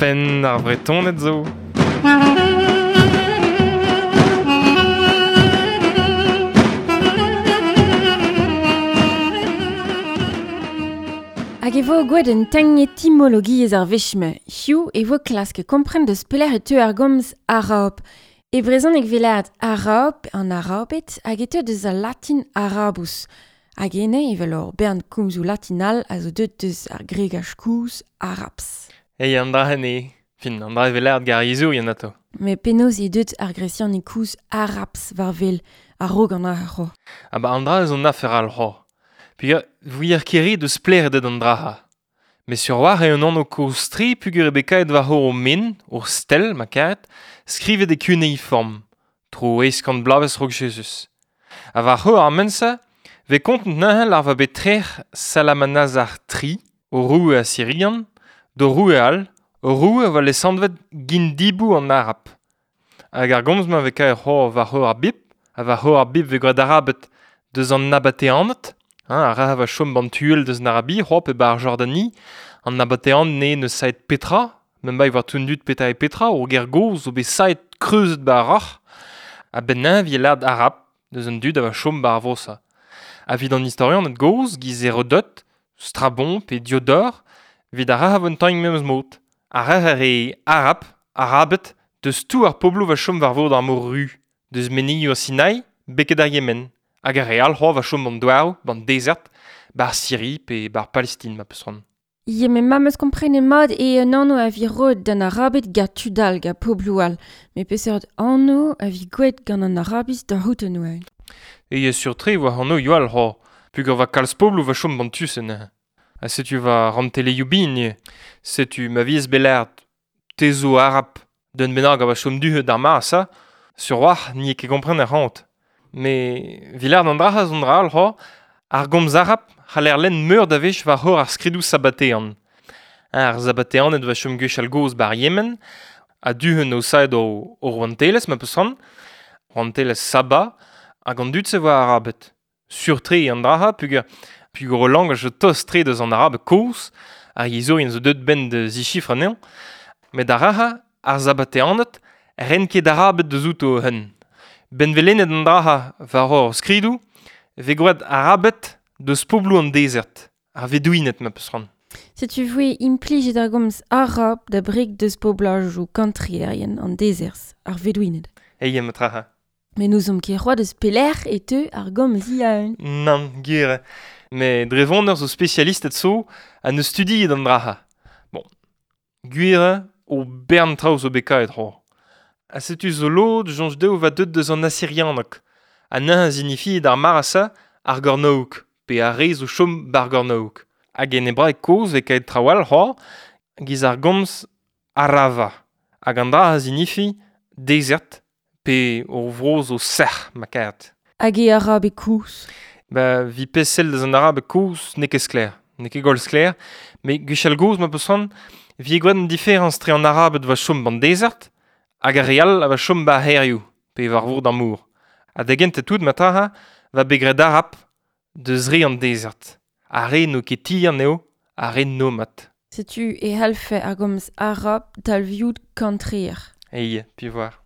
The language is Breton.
pen ar bretonet zo. Hag e vo gouet un teng etymologiez ar vechme. Hiu e vo klask kompren deus pelec'h e teu ar gomz arab. E brezhoneg velad arab an arabet hag e teu deus a latin arabus. Hag ene e vel ur bern koumzou latinal a zo deut deus ar gregaj kouz arabs. An dra ne, fin, an dra velad gar izo yan ato. Me penaos e deut ar gresian e kouz arabs var vel a rog an ar ro. An dra zo nafer al ho. Puga, vuier keri deus pleredet an dra. Me sur war e un an o kouz tri pugur e bekaet war ho o min, ur stel, ma karet, skrivet e kuneiform, tro eiskant blaves rog Jesus. A war ho ar mensa, ve kontent nahel ar va betrer salamanazar tri, o roue a Syrian, do roue al, o roue va le sandvet gindibou an arab. Hag ar gomz ma ve kaer ho va ho ar bib, a va ho ar bib ve gwad arabet deus an nabate anet, a ra va chom bantuel deus an arabi, ho pe bar Jordani, an nabate an ne ne saet petra, men bai war tundut peta e petra, o ger goz o be saet kreuzet bar rach, a ben na vie lad arab, deus an dud a va chom bar vosa. A vid an historian et goz, giz Herodot, Strabon pe Diodor, vid a ra havon taing memes mot. A ra e arab, arabet, deus tou ar poblo va chom var vod ar mor ru, deus meni ur Sinai, beket ar Yemen. Hag ar real ho va chom ban douar, ban desert, bar Syrie pe bar Palestine ma peus ran. Ie, me ma meus komprene mod e un anno a vi rod d'an arabet ga tudal ga pobloual. Me peseurt anno a vi gouet gant an arabis da houten ouel. E sur tre va anno yoal ho, pugur va kalz poblo va chom ban tusen. A setu va rantele youbin, setu ma viez belert tezo arab d'un benag a va chom duhet ar mar sa, sur war ni e ket kompren ar rant. Me vilard an dra zon dra al ho, ar gomz arab c'haller len meur da vech va hor ar skridou sabatean. Ar sabatean et va chom gwech al goz bar Yemen, a duhen o saed o ranteles ma peus ran, ranteles saba, hag an dud se va arabet. Sur tre an dra pugur o lang je tos tre deus an arabe kouz, ar yezo en zo deut ben de zichifre neon, met ar ar sabateanet ren ket arabet deus out o hen. Ben velenet an dra va hor skridou, ve gwad arabet deus poblo an desert, ar vedouinet ma peus ran. Se tu voe implijet ar gomz arab da breg deus poblaj ou kantrierien an dezers, ar vedouinet. Eiem tra. Me nous om ket roi deus peler e teu ar gomz iaun. Nan, gire. Me drevon ur zo spesialistet so an eus studiet an dra. Bon, gwire o bern traoù zo bekaet ho. A setu zo lod jonj deo va deut deus an assyrianak. An na zinifi d'ar marasa ar gornouk, pe a rez o chom bar gornouk. Hag en ebra e koz ve kaet trawal ho, giz ar gomz arava. Hag an dra zinifi desert, pe o vroz o ser ma kaet. Hag e arab e kouz. Ba, vi pesel deus an arabe kouz ne ket skler, ne ket gol skler, me gwechal gouz ma peus ran, vi e gwad an diferenz tre an arabet va chom ban desert, hag a real a va chom ba herioù, pe var vod an mour. A da gent tout ma taha va begret arab deus re an desert. A re no ket tir neo, a re nomad. Se tu e halfe ar gomz arab dal viout kantrier. Eie, pi war.